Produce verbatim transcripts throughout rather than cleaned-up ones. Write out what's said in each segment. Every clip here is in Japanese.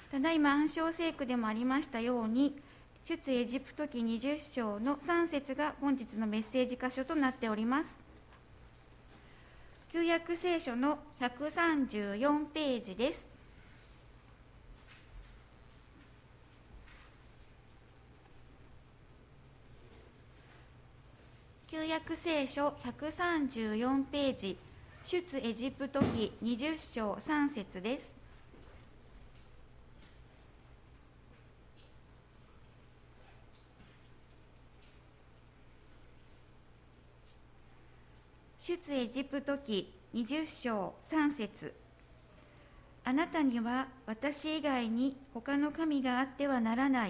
ただいま暗唱聖句でもありましたように、出エジプト記にじゅっ章のさん節が本日のメッセージ箇所となっております。旧約聖書のひゃくさんじゅうよんページです。旧約聖書ひゃくさんじゅうよんページ、出エジプト記にじゅっ章さん節です。出エジプト記にじゅっ章さん節、あなたには私以外に他の神があってはならない。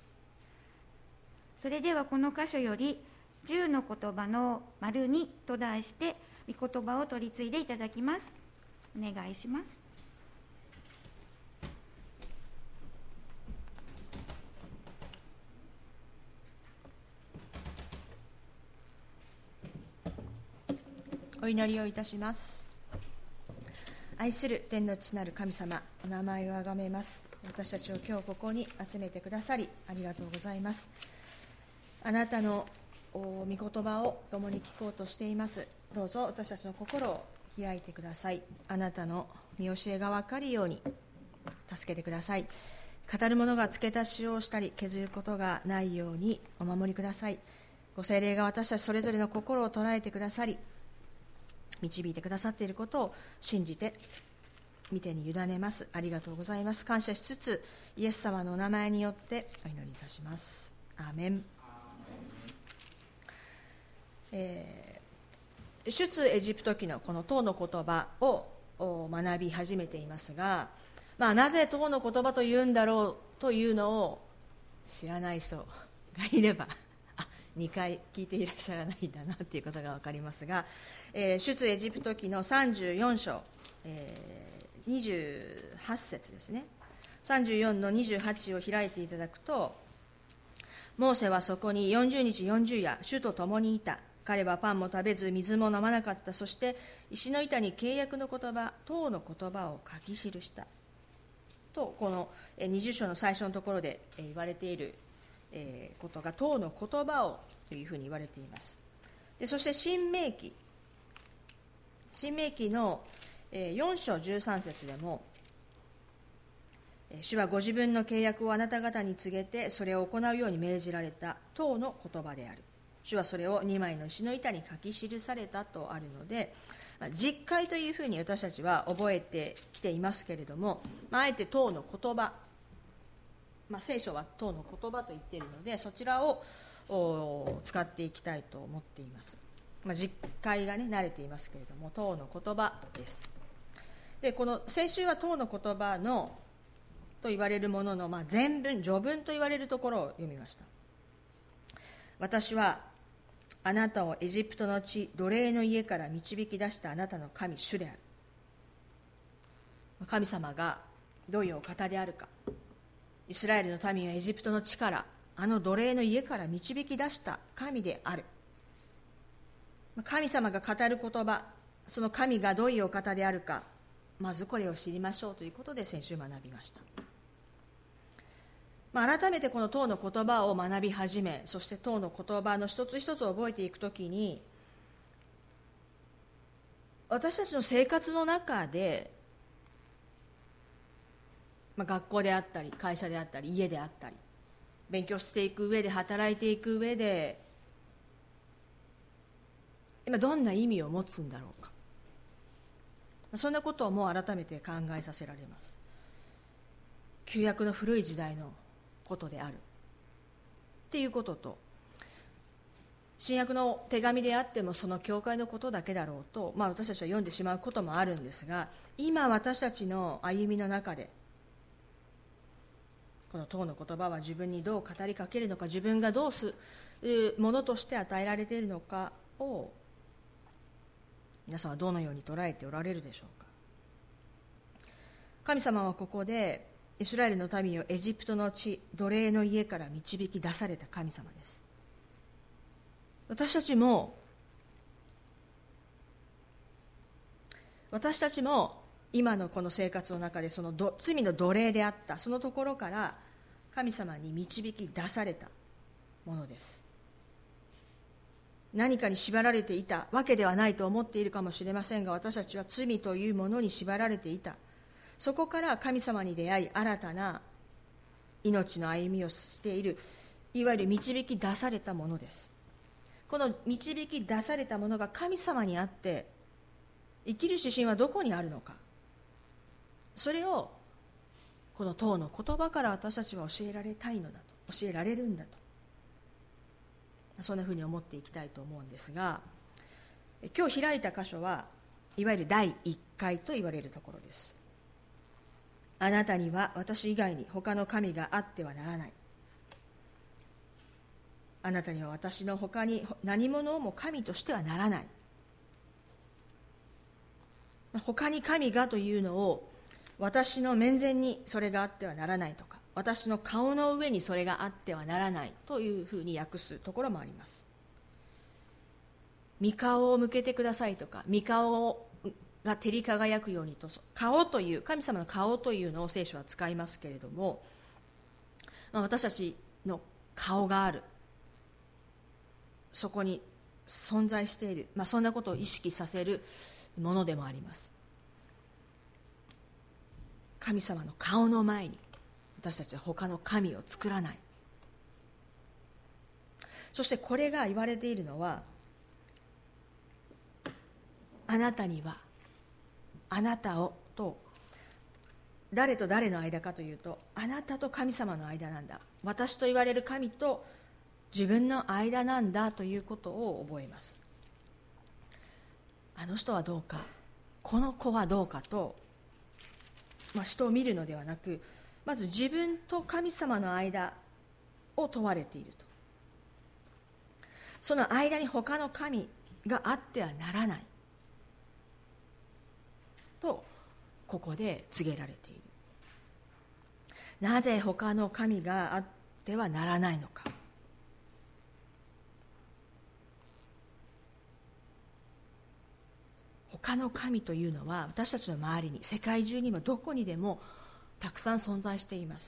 それではこの箇所より十の言葉の丸にと題して御言葉を取り継いでいただきます。お願いします。 お祈りをいたします。愛する天の父なる神様、お名前をあがめます。私たちを今日ここに集めてくださりありがとうございます。あなたの御言葉を共に聞こうとしています。どうぞ私たちの心を開いてください。あなたの見教えが分かるように助けてください。語る者が付け足しをしたり削ることがないようにお守りください。ご聖霊が私たちそれぞれの心を捉えてくださり、導いてくださっていることを信じて御手に委ねます。ありがとうございます。感謝しつつイエス様のお名前によってお祈りいたします。アーメン。えー、出エジプト記のこの十の言葉を学び始めていますが、まあ、なぜ十の言葉というんだろうというのを知らない人がいればにかい聞いていらっしゃらないんだなということが分かりますが、えー、出エジプト記のさんじゅうよん章、えー、にじゅうはち節ですね。さんじゅうよんのにじゅうはちを開いていただくと、モーセはそこによんじゅうにちよんじゅう夜主と共にいた。彼はパンも食べず水も飲まなかった。そして石の板に契約の言葉、十の言葉を書き記したと、このにじゅう章の最初のところで言われているえー、ことが十の言葉をというふうに言われています。でそして新明記新明記の、えー、よん章じゅうさん節でも、主はご自分の契約をあなた方に告げてそれを行うように命じられた十の言葉である。主はそれをにまいの石の板に書き記されたとあるので、まあ、実戒というふうに私たちは覚えてきていますけれども、まあ、あえて十の言葉、まあ、聖書は十の言葉と言っているので、そちらを使っていきたいと思っています。まあ、実会がね慣れていますけれども、十の言葉です。でこの先週は十の言葉のと言われるものの、まあ、前文序文と言われるところを読みました。私はあなたをエジプトの地奴隷の家から導き出したあなたの神主である。神様がどういうお方であるか、イスラエルの民はエジプトの地からあの奴隷の家から導き出した神である。神様が語る言葉、その神がどういうお方であるか、まずこれを知りましょうということで先週学びました。まあ、改めてこの十の言葉を学び始め、そして十の言葉の一つ一つを覚えていくときに、私たちの生活の中で、まあ、学校であったり会社であったり家であったり勉強していく上で働いていく上で今どんな意味を持つんだろうか、そんなことをもう改めて考えさせられます。旧約の古い時代のことであるっていうことと、新約の手紙であってもその教会のことだけだろうと、まあ、私たちは読んでしまうこともあるんですが、今私たちの歩みの中でこの十の言葉は自分にどう語りかけるのか、自分がどうするものとして与えられているのかを皆さんはどのように捉えておられるでしょうか。神様はここでイスラエルの民をエジプトの地奴隷の家から導き出された神様です。私たちも私たちも今のこの生活の中でそのど罪の奴隷であったそのところから神様に導き出されたものです。何かに縛られていたわけではないと思っているかもしれませんが、私たちは罪というものに縛られていた。そこから神様に出会い、新たな命の歩みをしている、いわゆる導き出されたものです。この導き出されたものが神様にあって、生きる指針はどこにあるのか、それをこの当の言葉から私たちは教えられたいのだと、教えられるんだと、そんなふうに思っていきたいと思うんですが、今日開いた箇所はいわゆるだいいっかいと言われるところです。あなたには私以外に他の神があってはならない。あなたには私の他に何者も神としてはならない。他に神がというのを、私の面前にそれがあってはならないとか、私の顔の上にそれがあってはならないというふうに訳すところもあります。御顔を向けてくださいとか、御顔が照り輝くようにと、顔という神様の顔というのを聖書は使いますけれども、まあ、私たちの顔がある、そこに存在している、まあ、そんなことを意識させるものでもあります。神様の顔の前に私たちは他の神を作らない。そしてこれが言われているのは、あなたには、あなたをと、誰と誰の間かというと、あなたと神様の間なんだ、私と言われる神と自分の間なんだということを覚えます。あの人はどうか、この子はどうかと、まあ、人を見るのではなく、まず自分と神様の間を問われていると。その間に他の神があってはならないとここで告げられている。なぜ他の神があってはならないのか。他の神というのは私たちの周りに、世界中にもどこにでもたくさん存在しています。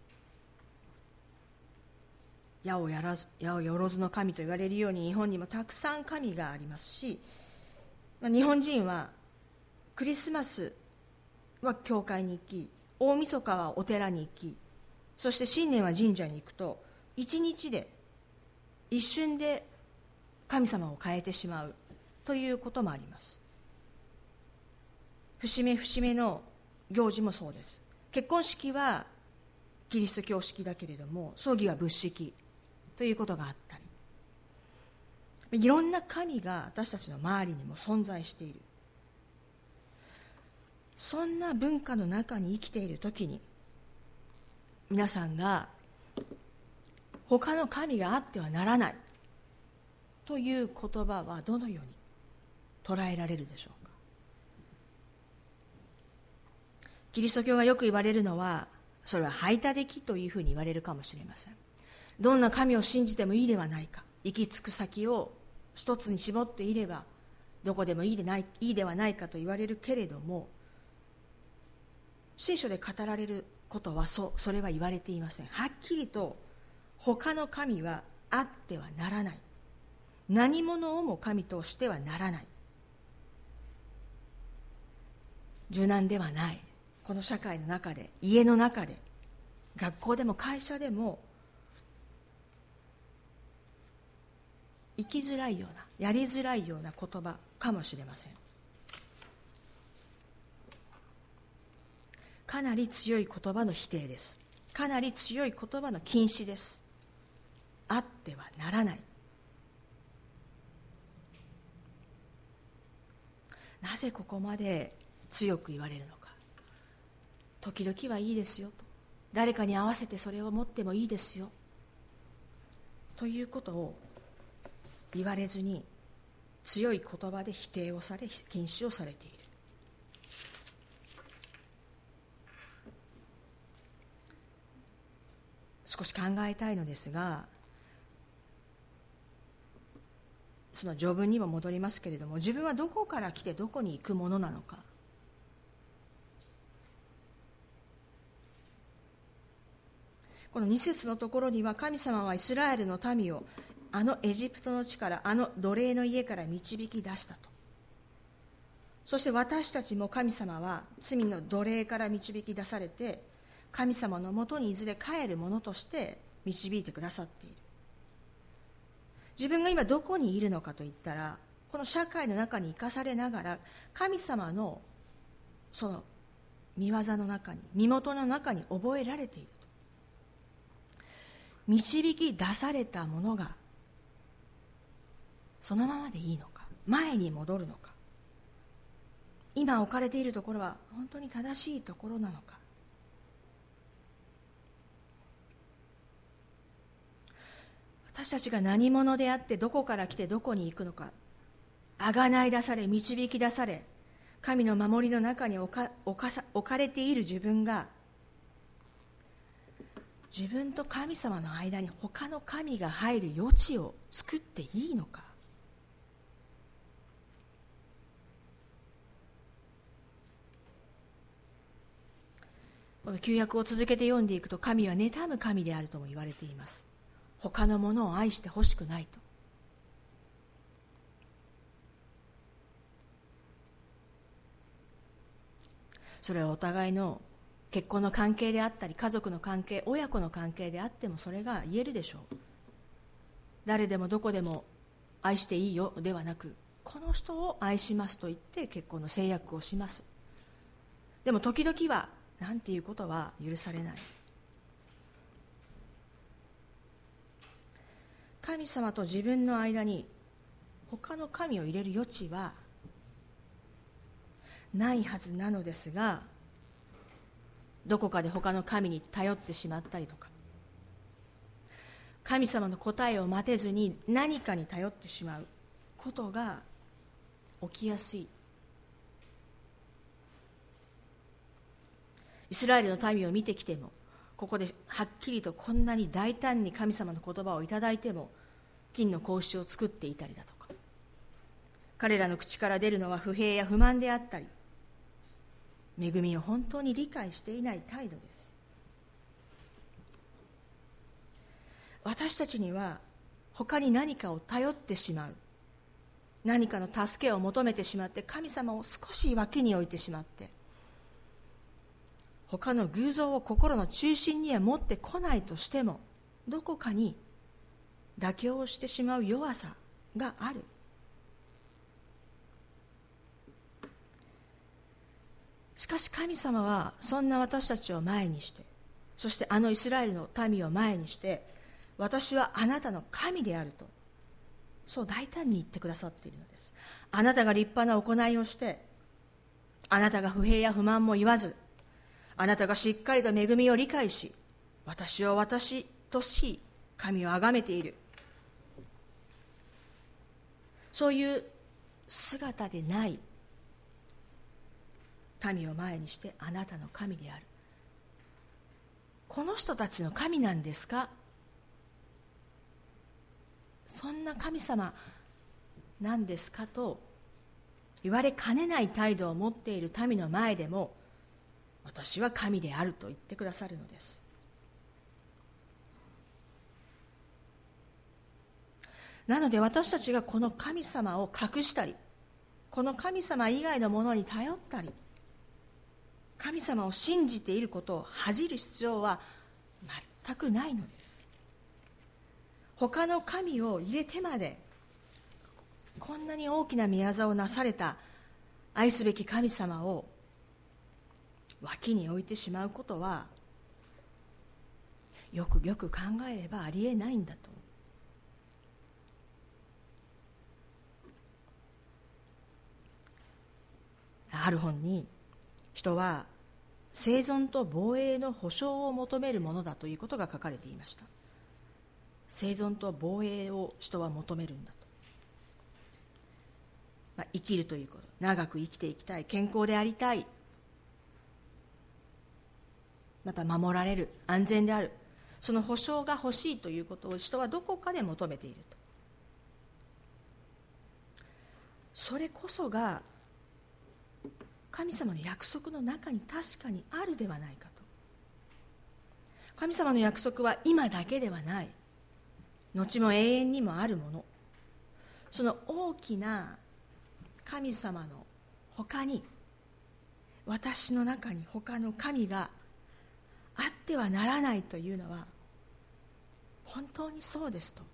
矢をやらず、矢をよろずの神と言われるように、日本にもたくさん神がありますし、日本人はクリスマスは教会に行き、大晦日はお寺に行き、そして新年は神社に行くと、一日で一瞬で神様を変えてしまうということもあります。節目節目の行事もそうです。結婚式はキリスト教式だけれども、葬儀は仏式ということがあったり、いろんな神が私たちの周りにも存在している。そんな文化の中に生きているときに、皆さんが他の神があってはならないという言葉はどのように捉えられるでしょうか。キリスト教がよく言われるのは、それは排他的というふうに言われるかもしれません。どんな神を信じてもいいではないか、行き着く先を一つに絞っていればどこでもいいでない、いいではないかと言われるけれども、聖書で語られることはそ、それは言われていません。はっきりと他の神はあってはならない、何者をも神としてはならない、柔軟ではない。この社会の中で、家の中で、学校でも会社でも生きづらいような、やりづらいような言葉かもしれません。かなり強い言葉の否定です。かなり強い言葉の禁止です。あってはならない。なぜここまで強く言われるのか。時々はいいですよと、誰かに合わせてそれを持ってもいいですよということを言われずに、強い言葉で否定をされ、禁止をされている。少し考えたいのですが、その序文にも戻りますけれども、自分はどこから来てどこに行くものなのか、 このに節のところには、神様はイスラエルの民をあのエジプトの地から、あの奴隷の家から導き出したと。そして私たちも神様は罪の奴隷から導き出されて、神様のもとにいずれ帰るものとして導いてくださっている。自分が今どこにいるのかといったら、この社会の中に生かされながら、神様のその御業の中に、身元の中に覚えられていると。導き出されたものがそのままでいいのか、前に戻るのか、今置かれているところは本当に正しいところなのか。私たちが何者であって、どこから来てどこに行くのか、あがない出され、導き出され、神の守りの中に置か、置かさ、置かれている自分が、自分と神様の間に他の神が入る余地を作っていいのか。この旧約を続けて読んでいくと、神は妬む神であるとも言われています。他のものを愛してほしくないと。それはお互いの結婚の関係であったり、家族の関係、親子の関係であってもそれが言えるでしょう。誰でもどこでも愛していいよではなく、この人を愛しますと言って結婚の制約をします。でも時々はなんていうことは許されない。神様と自分の間に他の神を入れる余地はないはずなのですが、どこかで他の神に頼ってしまったりとか、神様の答えを待てずに何かに頼ってしまうことが起きやすい。イスラエルの民を見てきても、ここではっきりとこんなに大胆に神様の言葉をいただいても、金の格子を作っていたりだとか、彼らの口から出るのは不平や不満であったり、恵みを本当に理解していない態度です。私たちには他に何かを頼ってしまう、何かの助けを求めてしまって、神様を少し脇に置いてしまって、他の偶像を心の中心には持ってこないとしても、どこかに妥協してしまう弱さがある。しかし神様はそんな私たちを前にして、そしてあのイスラエルの民を前にして、私はあなたの神であると、そう大胆に言ってくださっているのです。あなたが立派な行いをして、あなたが不平や不満も言わず、あなたがしっかりと恵みを理解し、私を私とし神を崇めている、そういう姿でない民を前にして、あなたの神である、この人たちの神なんですか、そんな神様なんですかと言われかねない態度を持っている民の前でも、私は神であると言ってくださるのです。なので私たちがこの神様を隠したり、この神様以外のものに頼ったり、神様を信じていることを恥じる必要は全くないのです。他の神を入れてまでこんなに大きな御業をなされた愛すべき神様を脇に置いてしまうことは、よくよく考えればありえないんだと。ある本に、人は生存と防衛の保障を求めるものだということが書かれていました。生存と防衛を人は求めるんだと、まあ、生きるということ、長く生きていきたい、健康でありたい、また守られる、安全である、その保障が欲しいということを人はどこかで求めていると。それこそが神様の約束の中に確かにあるではないかと。 神様の約束は今だけではない、後も永遠にもあるもの。その大きな神様の他に、私の中に他の神があってはならないというのは本当にそうですと。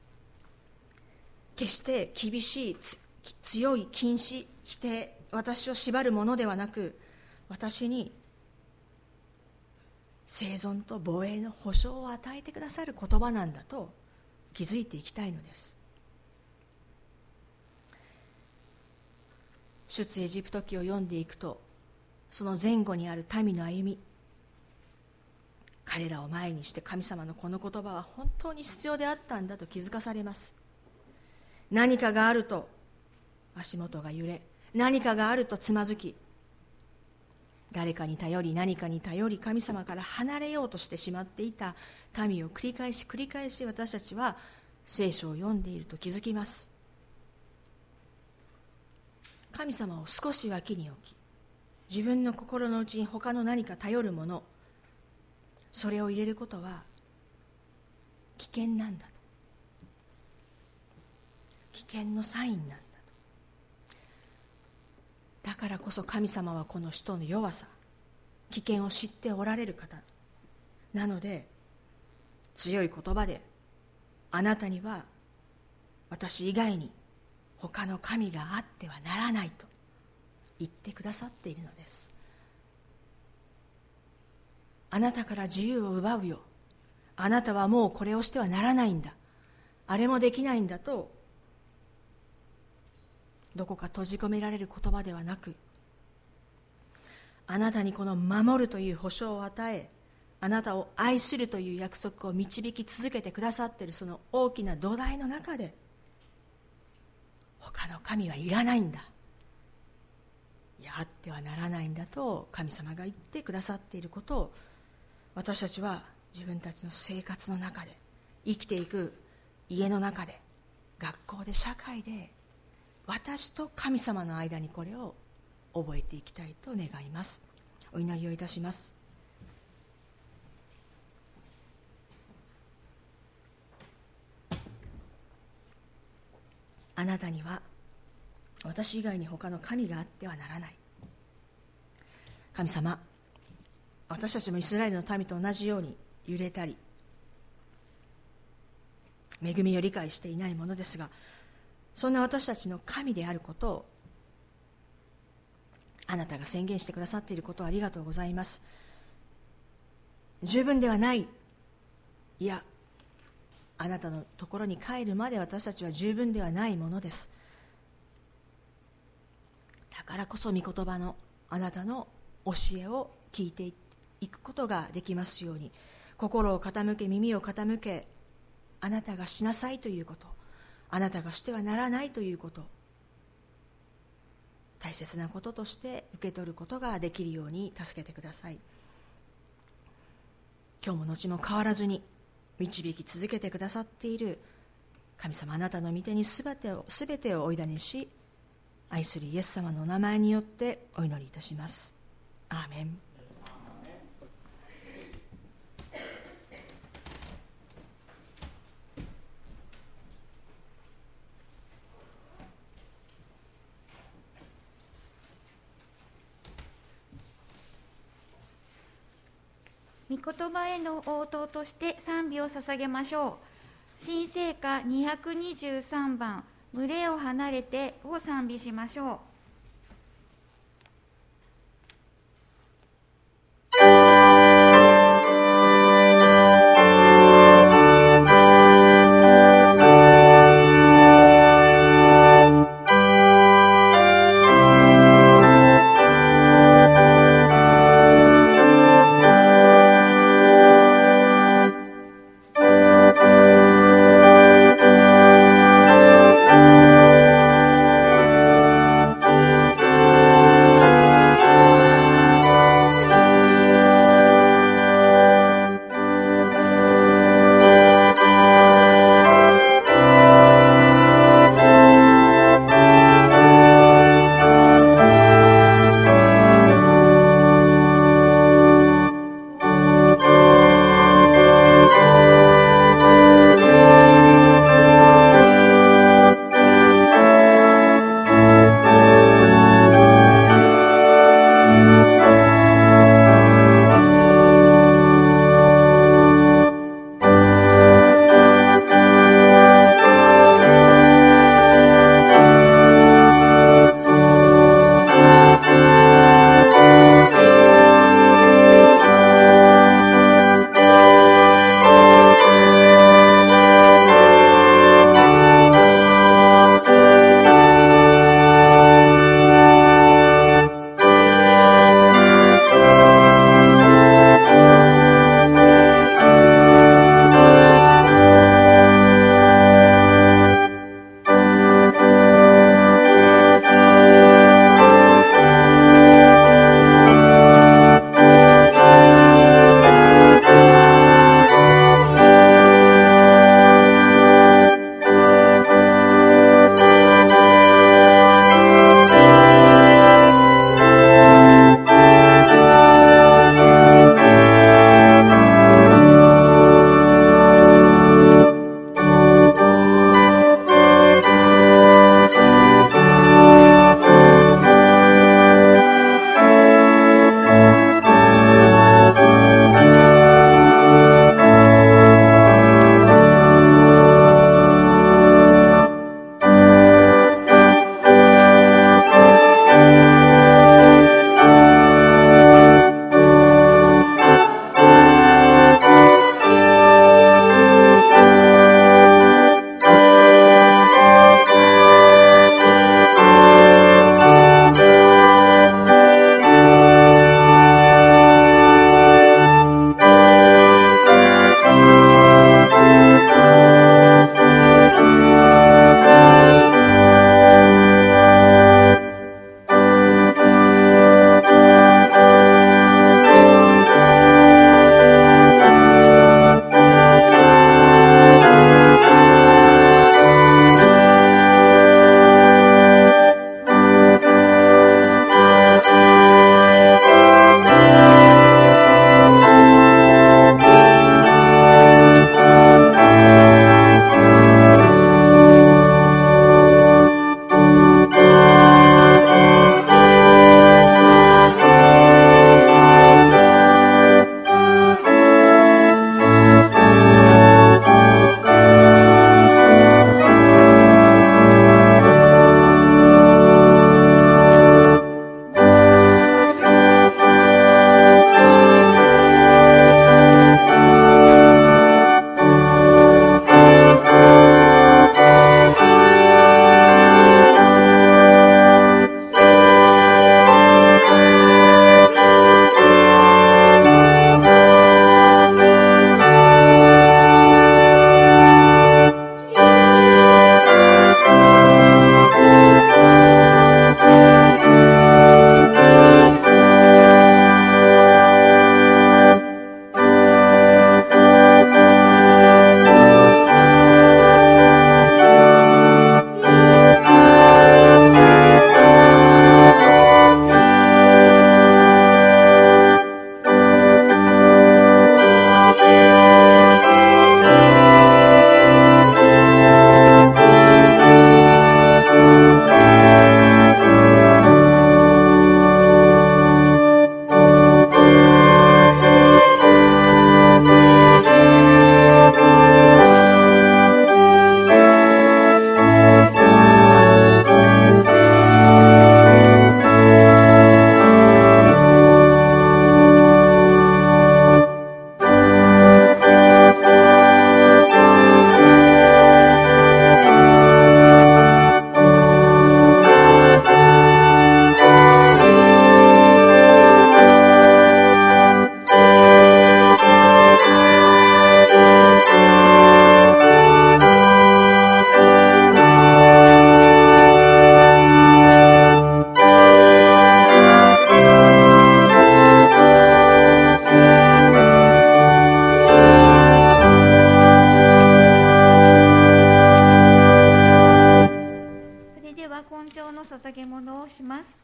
決して厳しい強い禁止否定、私を縛るものではなく、私に生存と防衛の保証を与えてくださる言葉なんだと気づいていきたいのです。出エジプト記を読んでいくと、その前後にある民の歩み、彼らを前にして神様のこの言葉は本当に必要であったんだと気づかされます。何かがあると足元が揺れ、何かがあるとつまずき、誰かに頼り何かに頼り神様から離れようとしてしまっていた民を繰り返し繰り返し私たちは聖書を読んでいると気づきます。神様を少し脇に置き、自分の心の内に他の何か頼るもの、それを入れることは危険なんだと、危険のサインなんだと。だからこそ神様はこの人の弱さ、危険を知っておられる方なので、強い言葉で、あなたには私以外に他の神があってはならないと言ってくださっているのです。あなたから自由を奪うよ、あなたはもうこれをしてはならないんだ、あれもできないんだと、どこか閉じ込められる言葉ではなく、あなたにこの守るという保証を与え、あなたを愛するという約束を導き続けてくださっているその大きな土台の中で、他の神はいらないんだ、いやあってはならないんだと神様が言ってくださっていることを、私たちは自分たちの生活の中で、生きていく家の中で、学校で、社会で、私と神様の間にこれを覚えていきたいと願います。お祈りをいたします。あなたには私以外に他の神があってはならない。神様、私たちもイスラエルの民と同じように揺れたり、恵みを理解していないものですが、そんな私たちの神であることをあなたが宣言してくださっていることをありがとうございます。十分ではない、いや、あなたのところに帰るまで私たちは十分ではないものです。だからこそ御言葉のあなたの教えを聞いていくことができますように、心を傾け、耳を傾け、あなたがしなさいということ、あなたがしてはならないということ、大切なこととして受け取ることができるように助けてください。今日も後も変わらずに導き続けてくださっている神様、あなたの御手にすべてをすべてをお委ねし、愛するイエス様のお名前によってお祈りいたします。アーメン。 御言葉への応答として賛美を捧げましょう。新聖歌にひゃくにじゅうさんばん、群れを離れてを賛美しましょう。